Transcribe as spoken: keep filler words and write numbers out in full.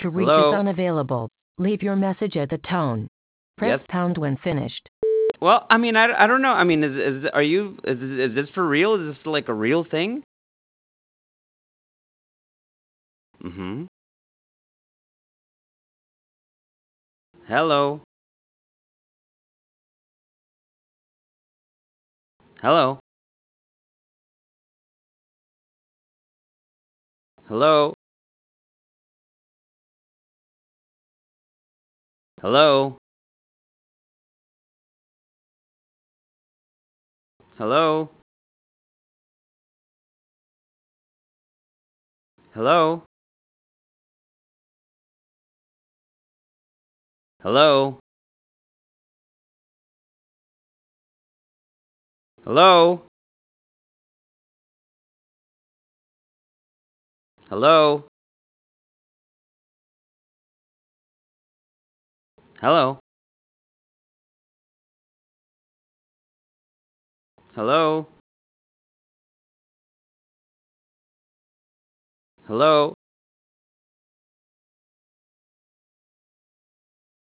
To reach is Hello? unavailable. Leave your message at the tone. Press Yes? pound when finished. Well, I mean, I, I don't know. I mean, is is are you is is this for real? Is this like a real thing? Mm-hmm. Hello? Hello? Hello? Hello? Hello? Hello? Hello? Hello? Hello? Hello? Hello? Hello?